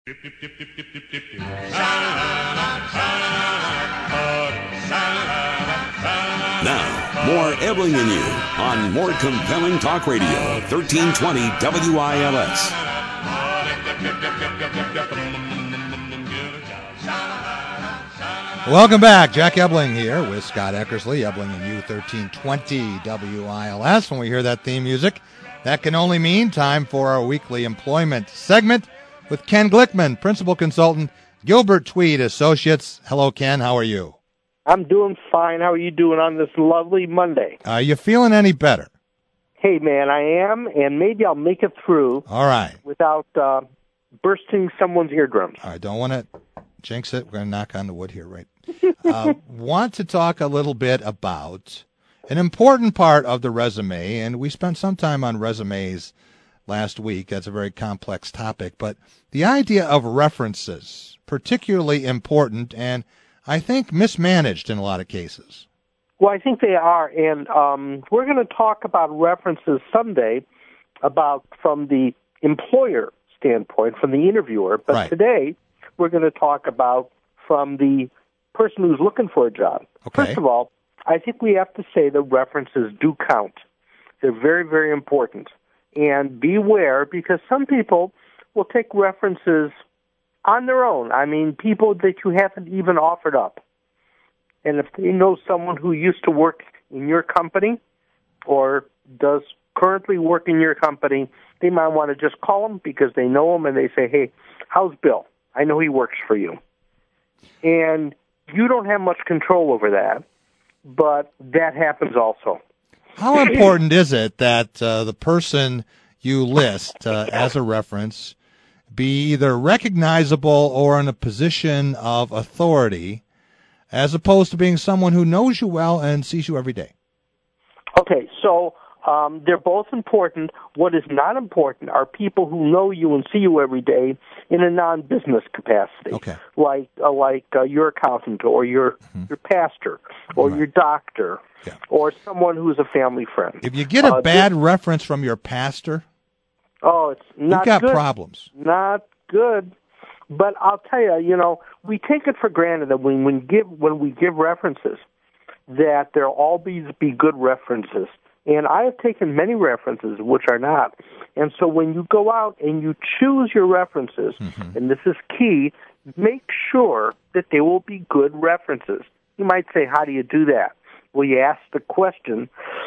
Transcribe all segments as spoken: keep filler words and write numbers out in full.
Now, more Ebling and You on more compelling talk radio, thirteen twenty W I L S. Welcome back. Jack Ebling here with Scott Eckersley, Ebling and You, thirteen twenty W I L S. When we hear that theme music, that can only mean time for our weekly employment segment with Ken Glickman, Principal Consultant, Gilbert Tweed Associates. Hello, Ken. How are you? I'm doing fine. How are you doing on this lovely Monday? Are you feeling any better? Hey, man, I am, and maybe I'll make it through. All right. Without uh, bursting someone's eardrums. I don't want to jinx it. We're going to knock on the wood here, right? uh, want to talk a little bit about an important part of the resume, and we spent some time on resumes last week. That's a very complex topic, but the idea of references, particularly important, and I think mismanaged in a lot of cases. Well, I think they are, and um, we're going to talk about references someday about from the employer standpoint, from the interviewer, but right. Today we're going to talk about from the person who's looking for a job. Okay. First of all, I think we have to say that references do count. They're very, very important. And beware, because some people will take references on their own. I mean, people that you haven't even offered up. And if they know someone who used to work in your company or does currently work in your company, they might want to just call them because they know him and they say, hey, how's Bill? I know he works for you. And you don't have much control over that, but that happens also. How important is it that uh, the person you list uh, as a reference be either recognizable or in a position of authority, as opposed to being someone who knows you well and sees you every day? Okay, so um, they're both important. What is not important are people who know you and see you every day in a non-business capacity, okay. like uh, like uh, your accountant or your mm-hmm. your pastor or right. your doctor yeah. or someone who's a family friend. If you get a uh, bad this, reference from your pastor, oh, it's not you've got good. problems. Not good. But I'll tell you, you know, we take it for granted that when, when give when we give references, that there'll always be good references. And I have taken many references which are not. And so when you go out and you choose your references, mm-hmm. and this is key, make sure that they will be good references. You might say, how do you do that? Well, you ask the question,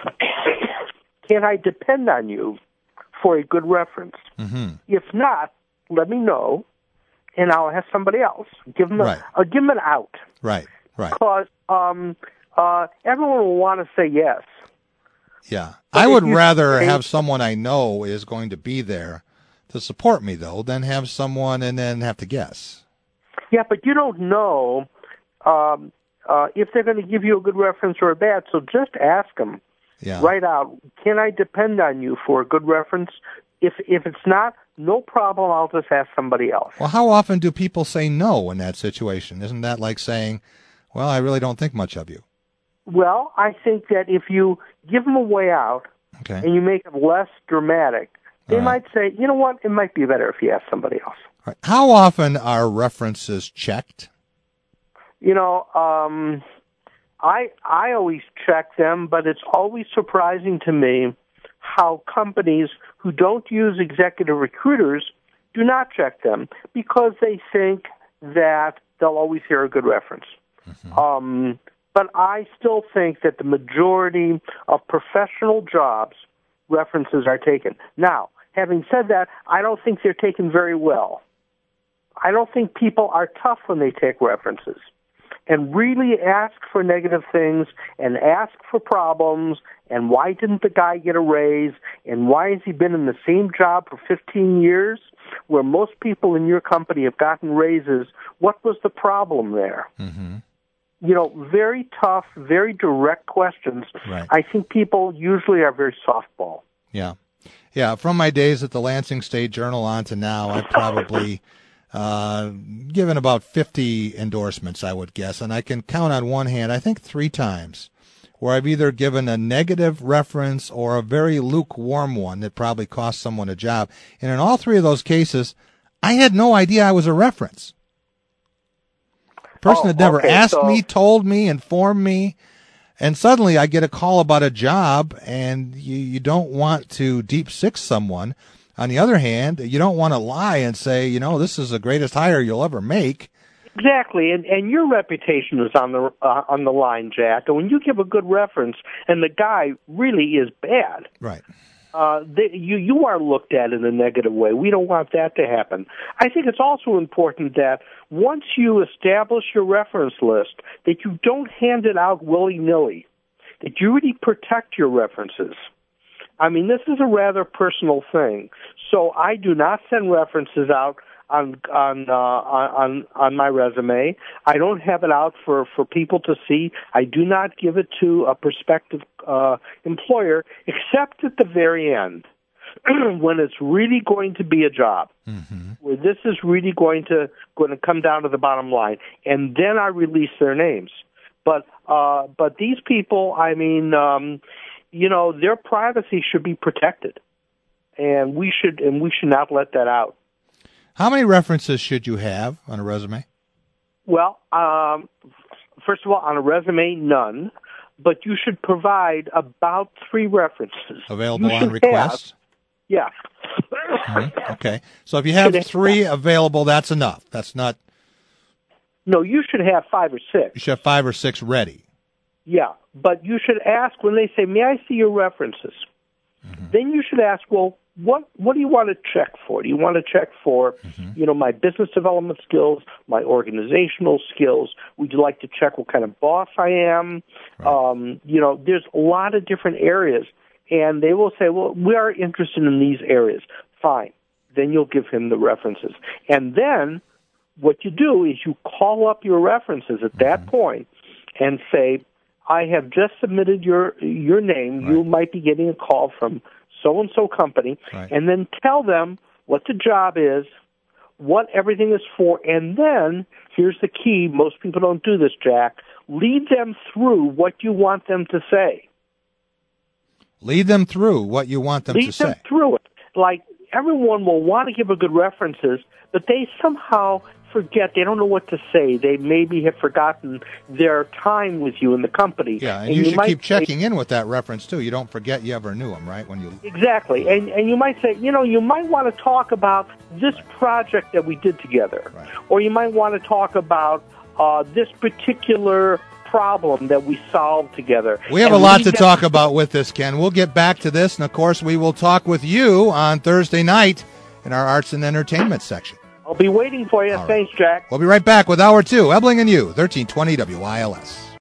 can I depend on you for a good reference? Mm-hmm. If not, let me know, and I'll have somebody else. Give them, a, right. uh, give them an out. Right, right. Because um, uh, everyone will want to say yes. Yeah. But I would you rather say, have someone I know is going to be there to support me, though, than have someone and then have to guess. Yeah, but you don't know um, uh, if they're going to give you a good reference or a bad, so just ask them yeah. right out, can I depend on you for a good reference? If if it's not, no problem, I'll just ask somebody else. Well, how often do people say no in that situation? Isn't that like saying, well, I really don't think much of you? Well, I think that if you give them a way out okay. and you make it less dramatic, they right. might say, you know what, it might be better if you ask somebody else. Right. How often are references checked? You know, um, I I always check them, but it's always surprising to me how companies who don't use executive recruiters do not check them because they think that they'll always hear a good reference. Mm-hmm. Um, but I still think that the majority of professional jobs, references are taken. Now, having said that, I don't think they're taken very well. I don't think people are tough when they take references and really ask for negative things and ask for problems and why didn't the guy get a raise and why has he been in the same job for fifteen years where most people in your company have gotten raises. What was the problem there? Mm-hmm. You know, very tough, very direct questions. Right. I think people usually are very softball. Yeah. Yeah, from my days at the Lansing State Journal on to now, I've probably uh, given about fifty endorsements, I would guess, and I can count on one hand, I think three times, where I've either given a negative reference or a very lukewarm one that probably cost someone a job. And in all three of those cases, I had no idea I was a reference. Person Oh, had never okay, asked so- me, told me, informed me, and suddenly I get a call about a job, and you, you don't want to deep six someone. On the other hand, you don't want to lie and say, you know, this is the greatest hire you'll ever make. Exactly, and and your reputation is on the uh, on the line, Jack. And when you give a good reference, and the guy really is bad, Right. uh, they, you you are looked at in a negative way. We don't want that to happen. I think it's also important that once you establish your reference list, that you don't hand it out willy nilly. That you really protect your references. I mean, this is a rather personal thing, so I do not send references out on on uh, on on my resume. I don't have it out for, for people to see. I do not give it to a prospective uh, employer, except at the very end, when it's really going to be a job, Mm-hmm. where this is really going to going to come down to the bottom line, and then I release their names. But uh, but these people, I mean, um, you know, their privacy should be protected, and we should and we should not let that out. How many references should you have on a resume? Well, um, first of all, on a resume, none. But you should provide about three references. Available You on should request? have- yeah. Mhm. Okay. So if you have three available, that's enough. That's not, No, you should have five or six. you should have five or six ready. Yeah, but you should ask when they say, "May I see your references?" Mm-hmm. Then you should ask, "Well, what what do you want to check for? Do you want to check for, Mm-hmm. you know, my business development skills, my organizational skills? Would you like to check what kind of boss I am? Right. Um, you know, there's a lot of different areas, and they will say, "Well, we are interested in these areas." Fine. Then you'll give him the references, and then what you do is you call up your references at that Mm-hmm. point and say, I have just submitted your your name. Right. You might be getting a call from so-and-so company, Right. and then tell them what the job is, what everything is for, and then, here's the key, most people don't do this, Jack, lead them through what you want them to say. Lead them through what you want them lead to them say. through it. Like, everyone will want to give a good references, but they somehow forget. They don't know what to say. They maybe have forgotten their time with you in the company. Yeah, and, you, should might keep say- checking in with that reference, too. You don't forget you ever knew them, right? When you Exactly. And and you might say, you know, you might want to talk about this project that we did together. Right. Or you might want to talk about uh, this particular problem that we solved together. We have And a lot lead to them- talk about with this, Ken. We'll get back to this, and of course, we will talk with you on Thursday night in our arts and entertainment section. I'll be waiting for you. All right. Thanks, Jack. We'll be right back with Hour two, Ebling and You, thirteen twenty W I L S.